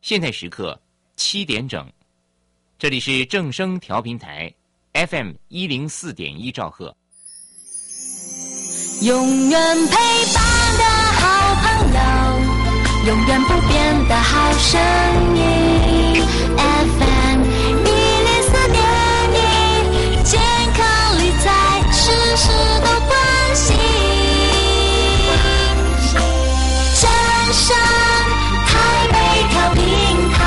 现在时刻7点整，这里是正声调频台 FM104.1兆赫。 永远陪伴的好朋友，永远不变的好声音 FM104.1，健康理财事事都关心，正声台北调频台。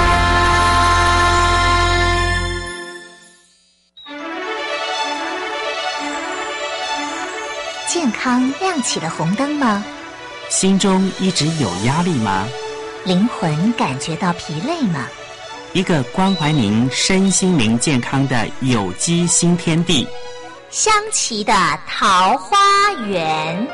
健康亮起了红灯吗？ 心中一直有压力吗？ 灵魂感觉到疲累吗？ 一个关怀您身心灵健康的有机新天地， 香琪的桃花源。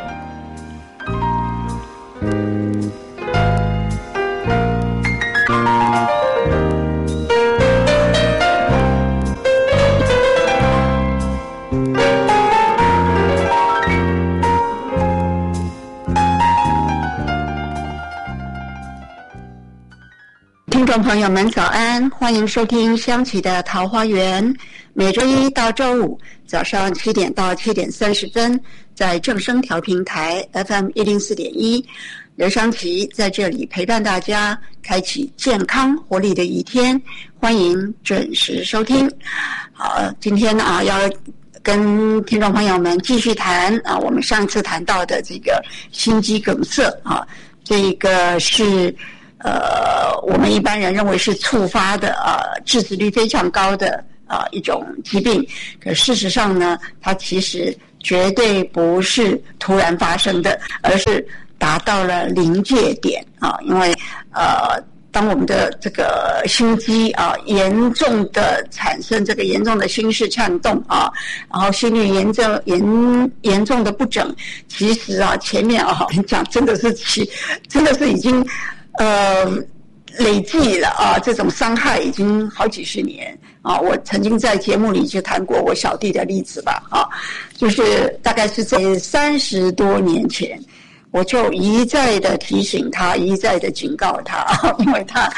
听众朋友们早安，欢迎收听香琪的桃花源，每周一到周五早上7点到7点30分，在正声调频台 FM104.1，刘香琪在这里陪伴大家，开启健康活力的一天，欢迎准时收听。好，今天要跟听众朋友们继续谈我们上次谈到的这个心肌梗塞这个是我们一般人认为是触发的致死率非常高的一种疾病，可事实上呢，它其实绝对不是突然发生的，而是达到了临界点因为当我们的这个心肌严重的产生这个严重的心室颤动然后心率严重的不整，其实前面讲真的是已经累计了这种伤害已经好几十年我曾经在节目里就谈过我小弟的例子吧就是大概是在30多年前，我就一再的提醒他，一再的警告他因为他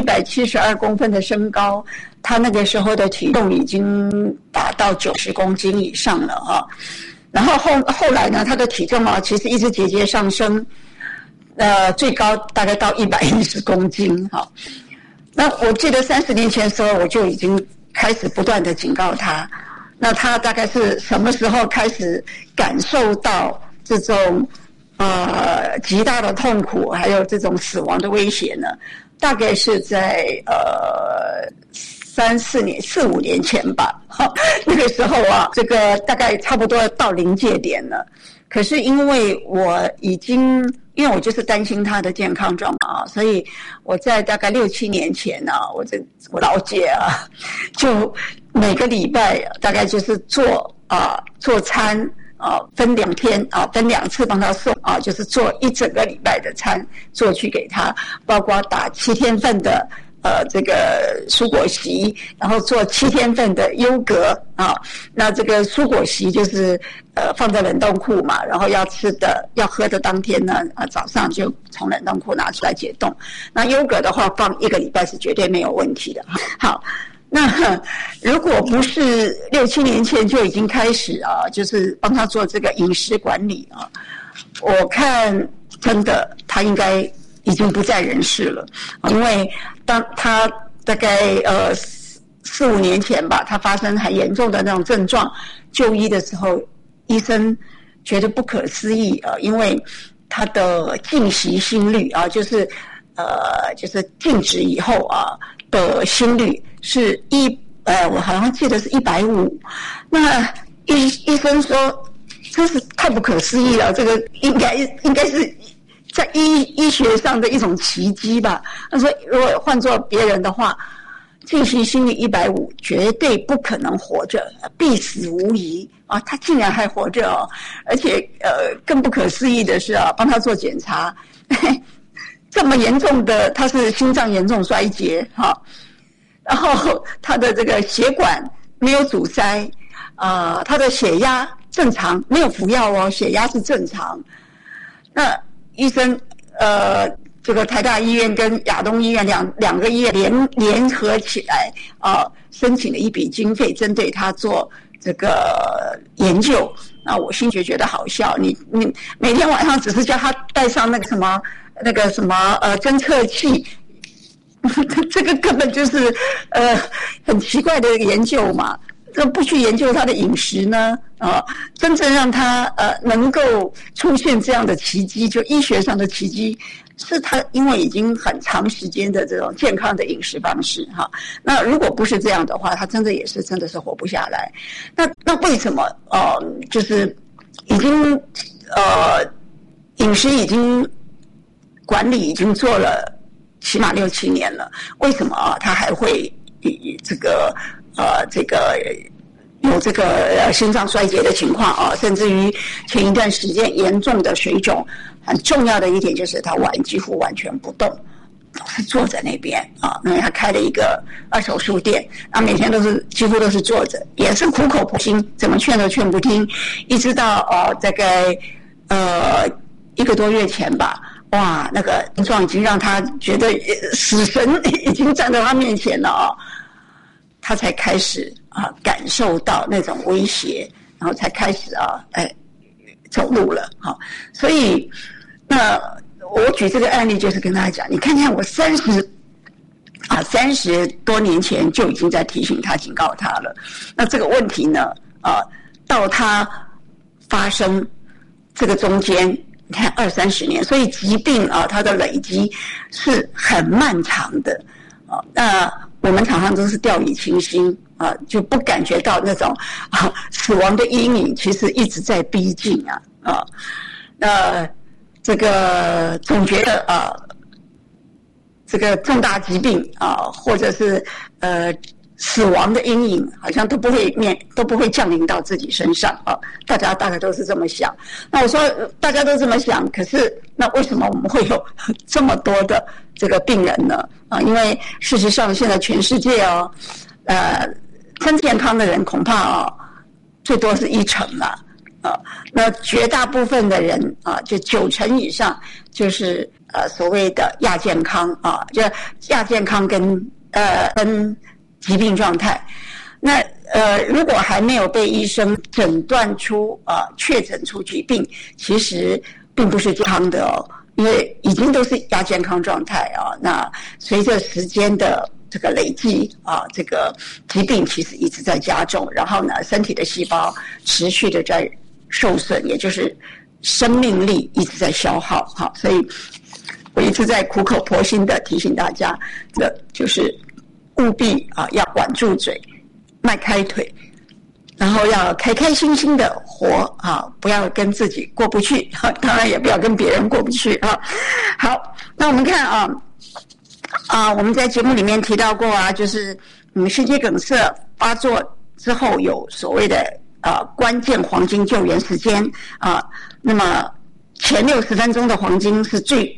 172公分的身高，他那个时候的体重已经达到90公斤以上了然后后来呢，他的体重其实一直节节上升，最高大概到110公斤那我记得30年前的时候，我就已经开始不断的警告他。那他大概是什么时候开始感受到这种极大的痛苦，还有这种死亡的威胁呢？大概是在4、5年前吧那个时候这个大概差不多到临界点了。可是因为因为我就是担心他的健康状况所以我在大概6、7年前我老姐就每个礼拜大概就是做餐分2天分2次帮他送就是做一整个礼拜的餐做去给他，包括打7天份的这个蔬果昔，然后做7天份的优格那这个蔬果昔就是放在冷冻库嘛，然后要喝的当天呢早上就从冷冻库拿出来解冻。那优格的话放1个礼拜是绝对没有问题的。好，那如果不是6、7年前就已经开始就是帮他做这个饮食管理我看真的他应该已经不在人世了。因为当他大概4、5年前吧，他发生很严重的那种症状，就医的时候医生觉得不可思议因为他的静息心率就是静止以后的心率是我好像记得是150。那医生说真是太不可思议了，这个应该是在医学上的一种奇迹吧。他说如果换做别人的话，静息心率150绝对不可能活着，必死无疑他竟然还活着而且更不可思议的是帮他做检查这么严重的，他是心脏严重衰竭然后他的这个血管没有阻塞他的血压正常，没有服药血压是正常。那医生这个台大医院跟亚东医院两个医院联合起来申请了一笔经费，针对他做这个研究。那我心觉得好笑，你每天晚上只是叫他带上那个什么侦测器，这个根本就是很奇怪的研究嘛。这不去研究他的饮食呢？真正让他能够出现这样的奇迹，就医学上的奇迹，是他因为已经很长时间的这种健康的饮食方式哈。那如果不是这样的话，他真的是活不下来。那为什么就是已经饮食已经管理已经做了起码6、7年了，为什么他还会这个有这个心脏衰竭的情况甚至于前一段时间严重的水肿。很重要的一点就是他几乎完全不动，都是坐在那边因为他开了一个二手书店，每天几乎都是坐着，也是苦口婆心，怎么劝都劝不听，一直到大概1个多月前吧，哇，那个症状已经让他觉得死神已经站在他面前了他才开始感受到那种威胁，然后才开始走路了所以那我举这个案例就是跟大家讲，你看看我30多年前就已经在提醒他、警告他了。那这个问题呢到他发生这个中间，你看20-30年，所以疾病它的累积是很漫长的那我们常常都是掉以轻心就不感觉到那种死亡的阴影其实一直在逼近这个总觉得这个重大疾病或者是死亡的阴影好像都不会降临到自己身上大家大概都是这么想。那我说大家都这么想，可是那为什么我们会有这么多的这个病人呢因为事实上现在全世界真健康的人恐怕最多是1成那绝大部分的人就9成以上就是所谓的亚健康就亚健康跟疾病状态。那如果还没有被医生诊断出确诊出疾病，其实并不是健康的因为已经都是亚健康状态那随着时间的这个累积这个疾病其实一直在加重，然后呢身体的细胞持续的在受损，也就是生命力一直在消耗所以我一直在苦口婆心的提醒大家，这就是务必要管住嘴，迈开腿，然后要开开心心的活不要跟自己过不去当然也不要跟别人过不去好，那我们看我们在节目里面提到过就是心肌梗塞发作之后有所谓的关键黄金救援时间那么前60分钟的黄金是最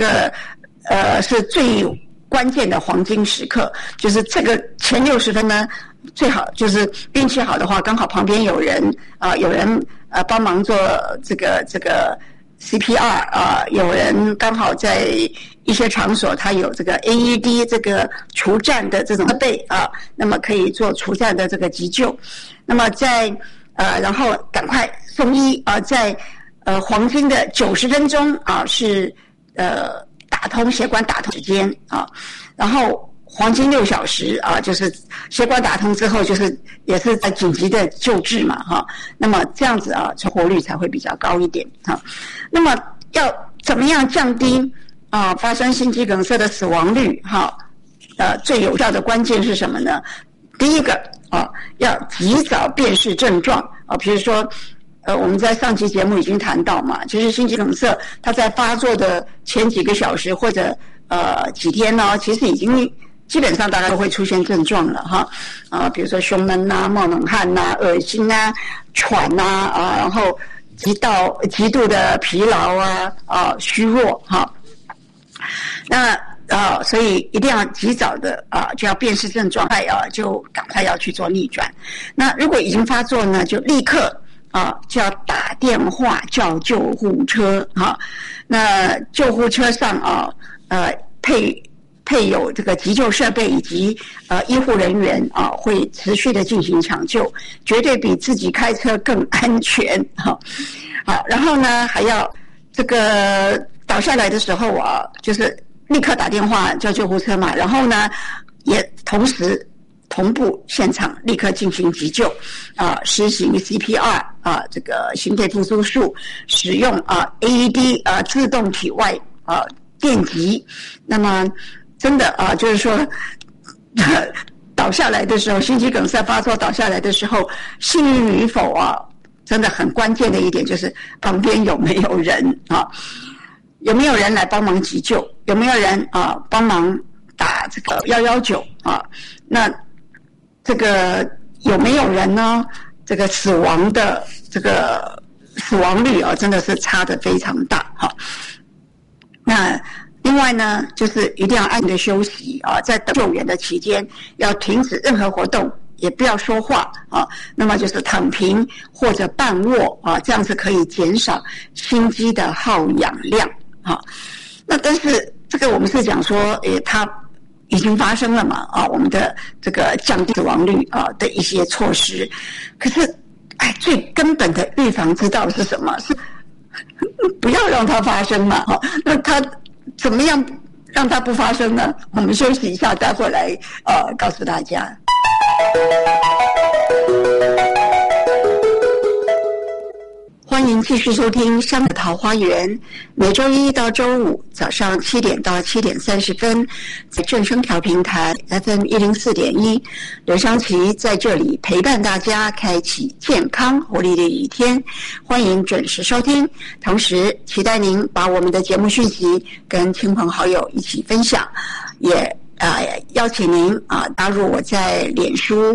关键的黄金时刻，就是这个前60分呢，最好就是运气好的话，刚好旁边有人帮忙做这个 CPR 有人刚好在一些场所他有这个 AED 这个除颤的这种设备那么可以做除颤的这个急救。那么然后赶快送医在黄金的90分钟是打通血管打通时间然后黄金6小时就是血管打通之后就是也是在紧急的救治嘛那么这样子存活率才会比较高一点那么要怎么样降低发生心肌梗塞的死亡率最有效的关键是什么呢？第一个要及早辨识症状比如说我们在上期节目已经谈到嘛，就是心肌梗塞它在发作的前几个小时或者几天呢，其实已经基本上大家都会出现症状了比如说胸闷冒冷汗恶心喘然后极度的疲劳虚弱那所以一定要及早的就要辨识症状就赶快要去做逆转。那如果已经发作呢，就立刻就要打电话叫救护车那救护车上配有这个急救设备以及医护人员啊，会持续的进行抢救，绝对比自己开车更安全哈。好，然后呢还要这个倒下来的时候啊，就是立刻打电话叫救护车嘛，然后呢也同步现场立刻进行急救啊，施行 CPR 啊，这个心肺复苏术，使用AED 自动体外电击。那么真的就是说倒下来的时候，心肌梗塞发作倒下来的时候，幸运与否真的很关键的一点就是旁边有没有人有没有人来帮忙急救，有没有人帮忙打这个119那这个有没有人呢？这个死亡的这个死亡率真的是差得非常大那另外呢，就是一定要安静的休息在等救援的期间要停止任何活动，也不要说话那么就是躺平或者半卧这样子可以减少心肌的耗氧量那但是这个我们是讲说它已经发生了嘛我们的这个降低死亡率的一些措施，可是最根本的预防之道是什么？是不要让它发生嘛那它怎么样让它不发生呢？我们休息一下，待会来告诉大家。欢迎继续收听《香的桃花源》，每周一到周五早上7点到7点30分，在正声调频台 FM104.1，刘湘琪在这里陪伴大家，开启健康活力的一天。欢迎准时收听，同时期待您把我们的节目讯息跟亲朋好友一起分享，也邀请您加入我在脸书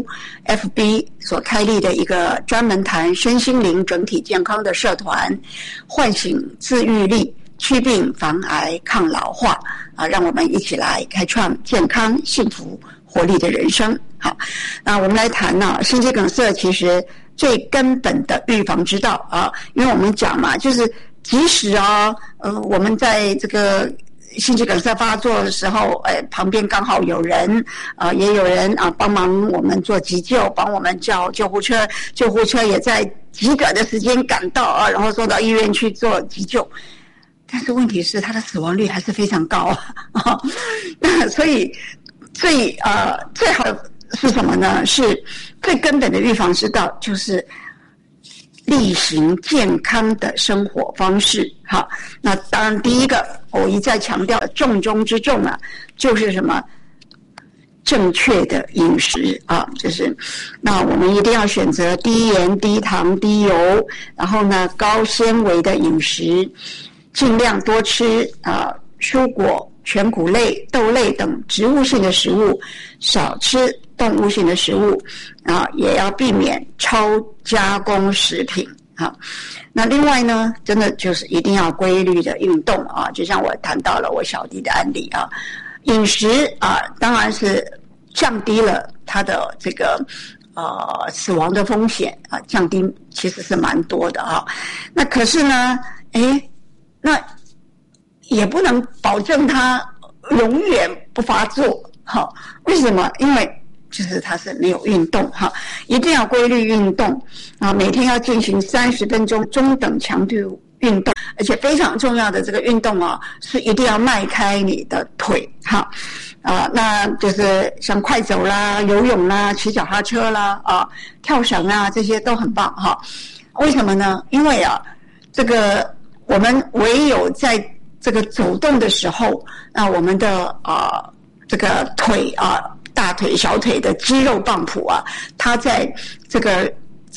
FB 所开立的一个专门谈身心灵整体健康的社团，唤醒自愈力，祛病防癌抗老化让我们一起来开创健康幸福活力的人生。好，那我们来谈心肌梗塞其实最根本的预防之道因为我们讲嘛，就是即使我们在这个心肌梗塞发作的时候旁边刚好有人也有人帮忙我们做急救，帮我们叫救护车，救护车也在几个的时间赶到然后送到医院去做急救，但是问题是它的死亡率还是非常高那所以最好的是什么呢？是最根本的预防之道，就是例行健康的生活方式那当然第一个我一再强调重中之重就是什么？正确的饮食就是那我们一定要选择低盐、低糖、低油，然后呢高纤维的饮食，尽量多吃蔬果、全谷类、豆类等植物性的食物，少吃动物性的食物也要避免超加工食品那另外呢，真的就是一定要规律的运动就像我谈到了我小弟的案例饮食当然是降低了他的这个死亡的风险降低其实是蛮多的那可是呢那也不能保证他永远不发作为什么？因为就是它是没有运动一定要规律运动每天要进行30分钟中等强度运动，而且非常重要的这个运动是一定要迈开你的腿那就是像快走啦、游泳啦、骑脚踏车啦跳绳这些都很棒为什么呢？因为这个我们唯有在这个走动的时候，那我们的这个腿大腿、小腿的肌肉棒谱它在这个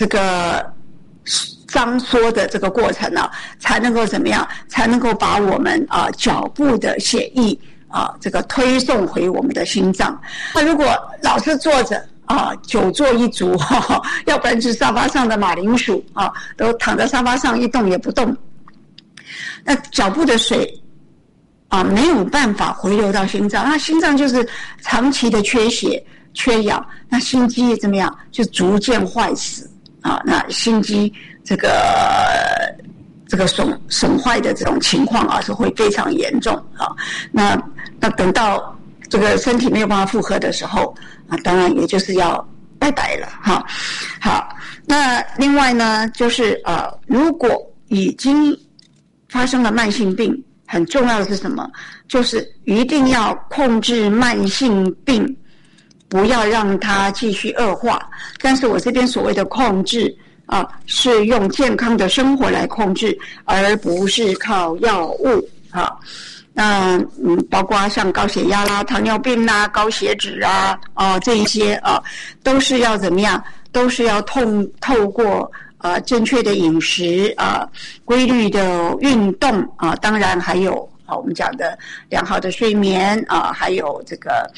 张缩的这个过程才能够怎么样？才能够把我们脚部的血液这个推送回我们的心脏。那如果老是坐着久坐一族要不然是沙发上的马铃薯都躺在沙发上一动也不动，那脚部的水没有办法回流到心脏，那心脏就是长期的缺血、缺氧，那心肌怎么样？就逐渐坏死那心肌这个这个损坏的这种情况啊，是会非常严重啊。那等到这个身体没有办法负荷的时候啊，当然也就是要拜拜了哈。好，那另外呢，就是如果已经发生了慢性病，很重要的是什么？就是一定要控制慢性病，不要让它继续恶化。但是我这边所谓的控制啊，是用健康的生活来控制，而不是靠药物啊。那包括像高血压啦、糖尿病啦、高血脂啊这一些啊，都是要怎么样？都是要透过正确的饮食规律的运动当然还有我们讲的良好的睡眠还有这个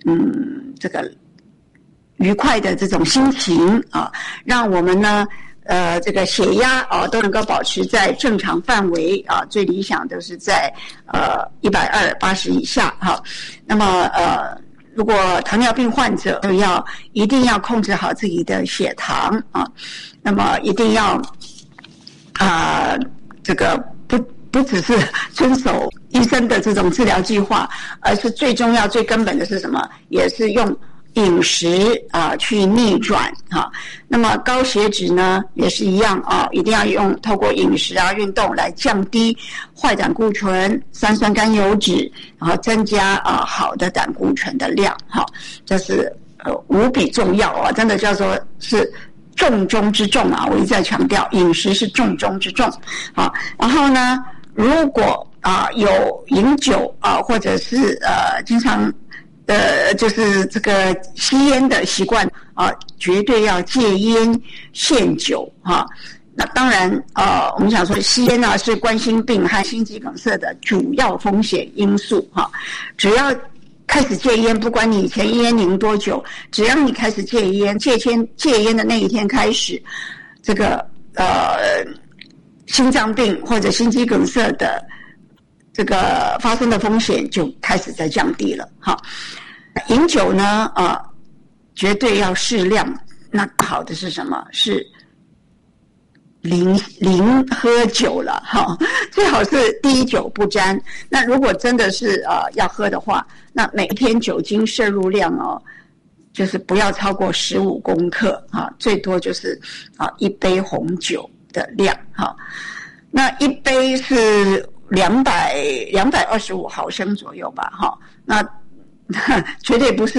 愉快的这种心情让我们呢这个血压都能够保持在正常范围最理想都是在120/80以下那么如果糖尿病患者一定要控制好自己的血糖那么一定要这个不只是遵守医生的这种治疗计划，而是最重要最根本的是什么？也是用饮食去逆转那么高血脂呢也是一样一定要透过饮食运动来降低坏胆固醇、三酸甘油酯，然后增加好的胆固醇的量这是无比重要真的叫做是重中之重我一再强调饮食是重中之重然后呢如果有饮酒或者是经常就是这个吸烟的习惯绝对要戒烟限酒那当然我们想说吸烟是冠心病和心肌梗塞的主要风险因素只要开始戒烟，不管你以前烟龄多久，只要你开始戒烟的那一天开始，这个心脏病或者心肌梗塞的这个发生的风险就开始在降低了饮酒呢绝对要适量。那好的是什么？是零喝酒了最好是滴酒不沾。那如果真的是要喝的话，那每天酒精摄入量就是不要超过15公克最多就是一杯红酒的量那一杯是225毫升左右吧那绝对不是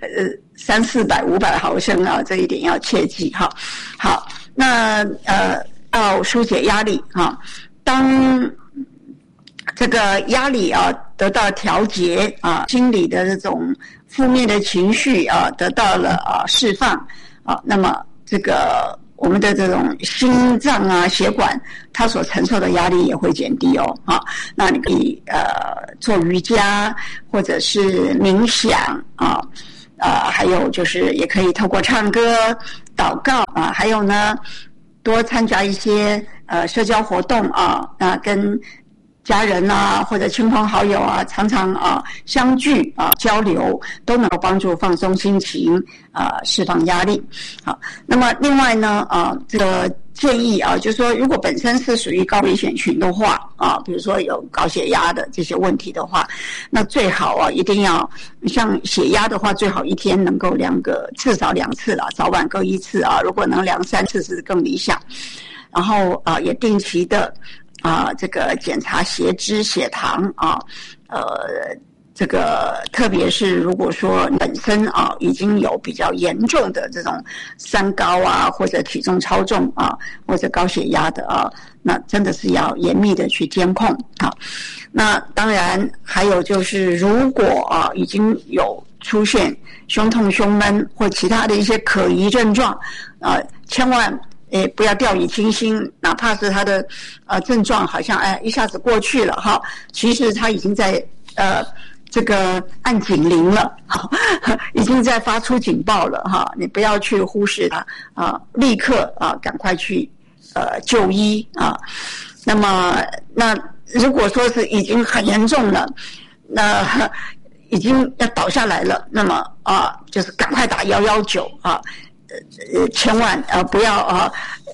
300-400、500毫升这一点要切记好，那要疏解压力当这个压力得到调节心理的这种负面的情绪得到了释放那么这个我们的这种心脏血管它所承受的压力也会减低那你可以做瑜伽或者是冥想还有就是也可以透过唱歌祷告还有呢多参加一些社交活动跟家人或者亲朋好友常常相聚交流，都能够帮助放松心情释放压力好，那么另外呢这个建议就是说如果本身是属于高危险群的话比如说有高血压的这些问题的话，那最好一定要像血压的话最好一天能够至少2次早晚各1次如果能2-3次是更理想。然后也定期的这个检查血脂血糖这个特别是如果说本身已经有比较严重的这种三高或者体重超重或者高血压的那真的是要严密的去监控那当然还有就是如果已经有出现胸痛胸闷或其他的一些可疑症状千万不要掉以轻心，哪怕是他的症状好像一下子过去了其实他已经在这个按警铃了已经在发出警报了你不要去忽视它立刻赶快去就医那么那如果说是已经很严重了，那已经要倒下来了，那么就是赶快打119千万不要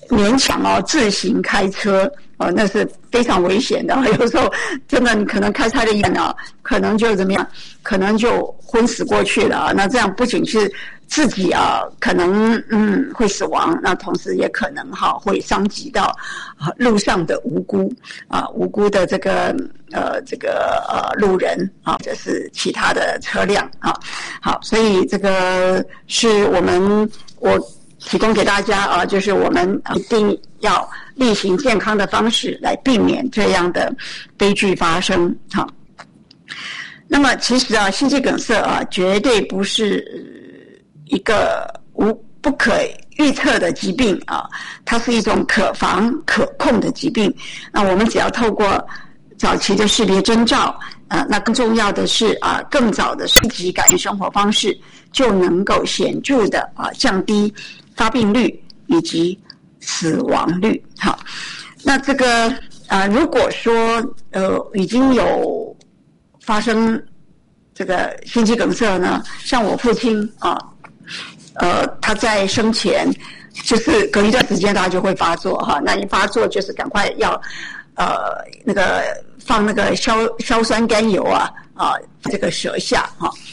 勉强自行开车那是非常危险的。有时候真的你可能开差了一点可能就怎么样，可能就昏死过去了那这样不仅是自己可能会死亡，那同时也可能会伤及到路上的无辜的这个路人或者是其他的车辆好，所以这个是我提供给大家就是我们一定要例行健康的方式来避免这样的悲剧发生好。那么其实心肌梗塞绝对不是一个不可预测的疾病它是一种可防可控的疾病。那我们只要透过早期的识别征兆那更重要的是更早的积极改变生活方式，就能够显著的降低发病率以及死亡率。好，那这个如果说已经有发生这个心肌梗塞呢，像我父亲他在生前就是隔一段时间他就会发作那一发作就是赶快要那个放那个硝酸甘油这个舌下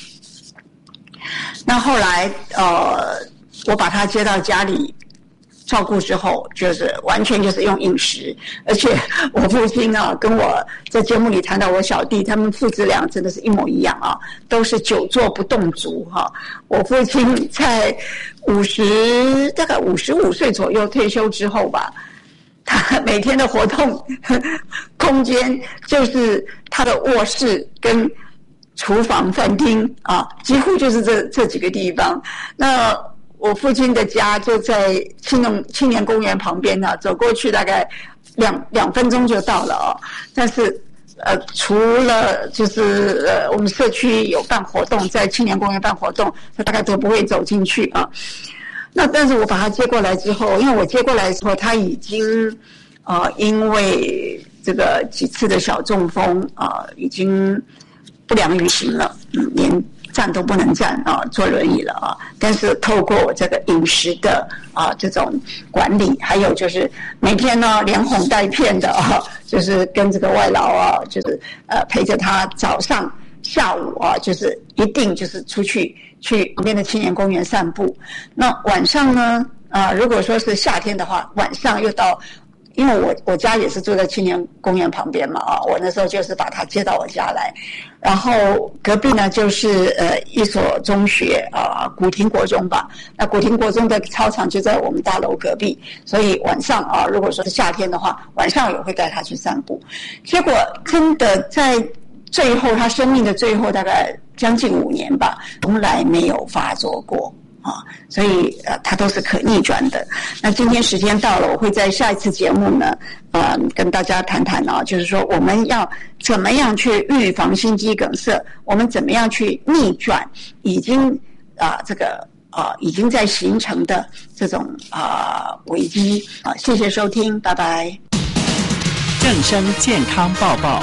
那后来我把他接到家里照顾之后，就是完全就是用饮食，而且我父亲跟我在节目里谈到我小弟，他们父子俩真的是一模一样都是久坐不动族我父亲在大概55岁左右退休之后吧，他每天的活动空间就是他的卧室跟厨房饭厅几乎就是这几个地方。那我父亲的家就在青年公园旁边走过去大概2分钟就到了但是除了就是我们社区有办活动，在青年公园办活动，他大概都不会走进去那但是我把他接过来之后，因为我接过来的时候他已经因为这个几次的小中风已经不良于行了连站都不能站坐轮椅了但是透过我这个饮食的这种管理，还有就是每天呢连哄带骗的就是跟这个外劳就是陪着他早上下午就是一定就是出去旁边的青年公园散步。那晚上呢如果说是夏天的话，晚上又到，因为我家也是住在青年公园旁边嘛我那时候就是把他接到我家来，然后隔壁呢就是一所中学古亭国中吧。那古亭国中的操场就在我们大楼隔壁，所以晚上如果说是夏天的话，晚上也会带他去散步。结果真的在最后他生命的最后大概将近5年吧，从来没有发作过所以它都是可逆转的。那今天时间到了，我会在下一次节目呢跟大家谈谈就是说我们要怎么样去预防心肌梗塞，我们怎么样去逆转已经已经在形成的这种危机谢谢收听，拜拜。 正声健康报报。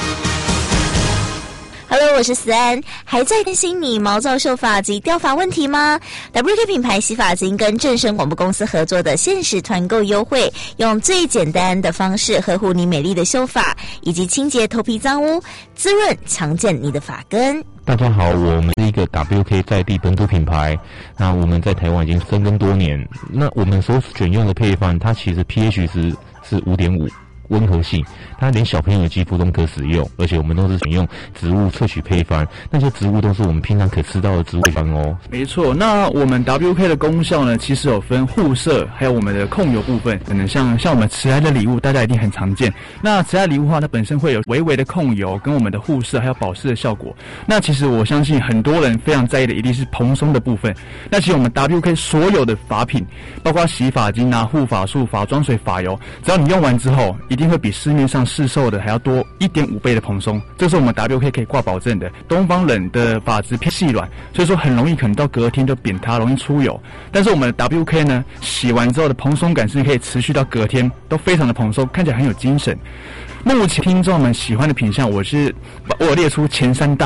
Hello， 我是思安。还在担心你毛躁秀发及掉发问题吗？ WK 品牌洗发精跟正声广播公司合作的限时团购优惠，用最简单的方式呵护你美丽的秀发，以及清洁头皮脏污，滋润强健你的发根。 大家好，我们是一个 WK 在地本土品牌，那我们在台湾已经深耕多年。那我们所选用的配方，它其实 pH 是 5.5。温和性，它连小朋友的肌肤都可使用，而且我们都是选用植物萃取配方，那些植物都是我们平常可吃到的植物配方哦。 没错，那我们 WK 的功效呢，其实有分护色，还有我们的控油部分。可能像我们慈爱的礼物，大家一定很常见。那慈爱礼物的话，它本身会有微微的控油，跟我们的护色还有保湿的效果。那其实我相信很多人非常在意的一定是蓬松的部分。那其实我们 WK 所有的发品，包括洗发精护发素、发妆水、发油，只要你用完之后，一定会比市面上市售的还要多 1.5 倍的蓬松，这是我们 WK 可以挂保证的。东方人的发质偏细软，所以说很容易可能到隔天就扁塌，容易出油。但是我们的 WK 呢，洗完之后的蓬松感是可以持续到隔天，都非常的蓬松，看起来很有精神。目前听众们喜欢的品项，我有列出前3大。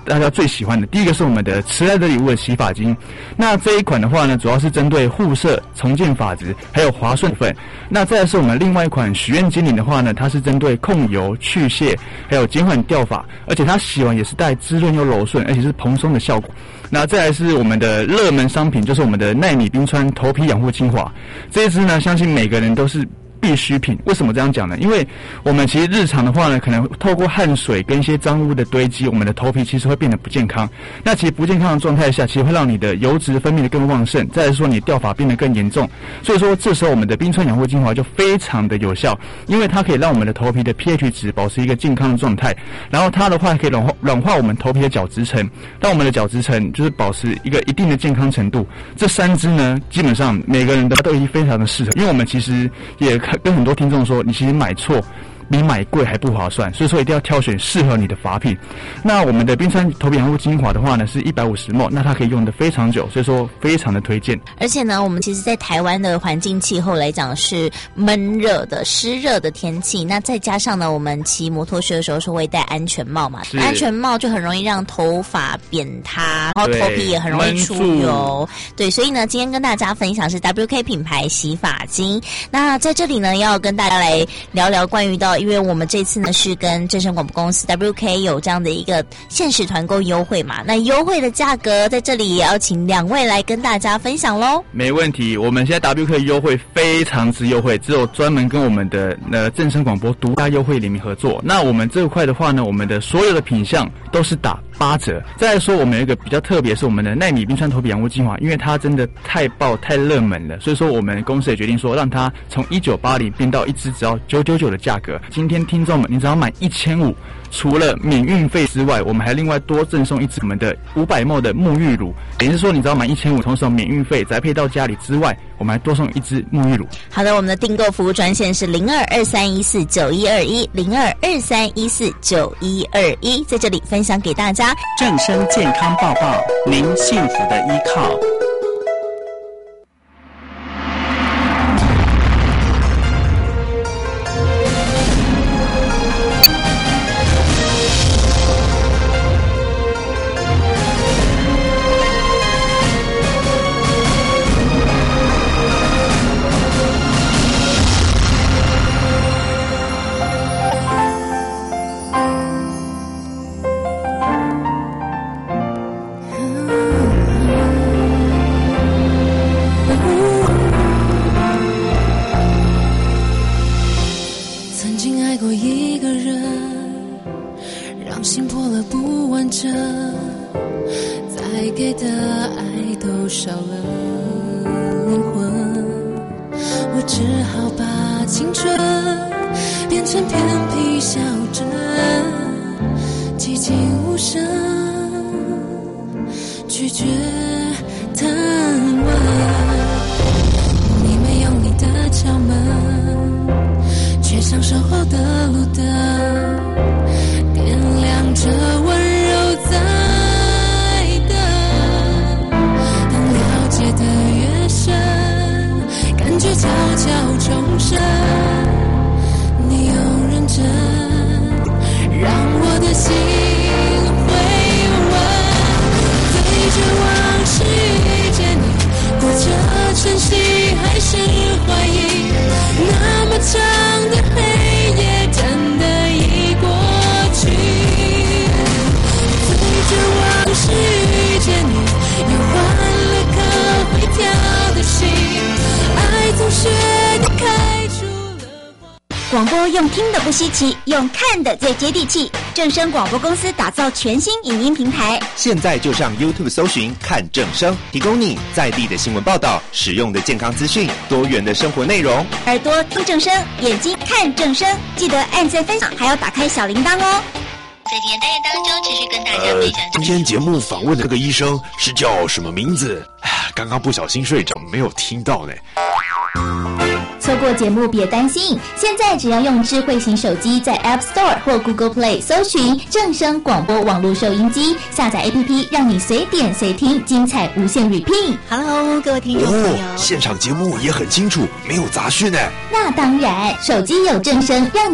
大家最喜欢的。第一个是我们的迟来的礼物的洗发精，那这一款的话呢，主要是针对护色、重建发质还有滑顺粉。那再来是我们另外一款许愿精灵的话呢，它是针对控油、去屑还有减缓掉发，而且它洗完也是带滋润又柔顺，而且是蓬松的效果。那再来是我们的热门商品，就是我们的奈米冰川头皮养护精华。这一支呢，相信每个人都是必需品。为什么这样讲呢？因为我们其实日常的话呢，可能透过汗水跟一些脏污的堆积，我们的头皮其实会变得不健康。那其实不健康的状态下，其实会让你的油脂分泌的更旺盛，再来说你掉发变得更严重。所以说这时候我们的冰川养护精华就非常的有效，因为它可以让我们的头皮的 pH 值保持一个健康的状态，然后它的话可以软化我们头皮的角质层，让我们的角质层就是保持一个一定的健康程度。这3支呢，基本上每个人都已经非常的适合，因为我们其实也跟很多听众说，你其实买错比买贵还不划算，所以说一定要挑选适合你的发品。那我们的冰川头皮养护精华的话呢，是150ml， 那它可以用得非常久，所以说非常的推荐。 而且呢，我们其实在台湾的环境气候来讲是闷热的、湿热的天气，那再加上呢，我们骑摩托车的时候是会戴安全帽嘛，安全帽就很容易让头发扁塌，然后头皮也很容易出油。对，所以呢，今天跟大家分享是 WK 品牌洗发精。那在这里呢，要跟大家来聊聊关于到，因为我们这次呢是跟正声广播公司 WK 有这样的一个限时团购优惠嘛，那优惠的价格在这里也要请2位来跟大家分享咯。 没问题，我们现在 WK 优惠非常之优惠，只有专门跟我们的正声广播独家优惠联名合作。那我们这一块的话呢，我们的所有的品项都是打8折。再来说我们有一个比较特别，是我们的奈米冰川头皮养护精华，因为它真的太爆太热门了，所以说我们公司也决定说让它从1980变到一支只要999的价格。今天听众们，你只要买1500，除了免运费之外，我们还另外多赠送一支我们的500ml的沐浴乳，也就是说你只要买1500，同时免运费宅配到家里之外，我们还多送一支沐浴乳。 好的，我们的订购服务专线是0223149121 0223149121，在这里分享给大家正声健康报报，您幸福的依靠。 广播用听的不稀奇，用看的最接地气。正声广播公司打造全新影音平台， 现在就上 YouTube 搜寻看正声，提供你在地的新闻报道、实用的健康资讯、多元的生活内容。 耳朵听正声，眼睛看正声，记得按赞分享，还要打开小铃铛哦。 在今天单元当中，持续跟大家分享。 今天节目访问的这个医生是叫什么名字？刚刚不小心睡着，没有听到呢。 错过节目别担心，现在只要用智慧型手机在 App Store 或 Google Play 搜寻正声广播网络收音机，下载 APP， 让你随点随听，精彩无限 repeat。Hello， 各位听众朋友， 现场节目也很清楚，没有杂讯呢。 那当然，手机有正声，让你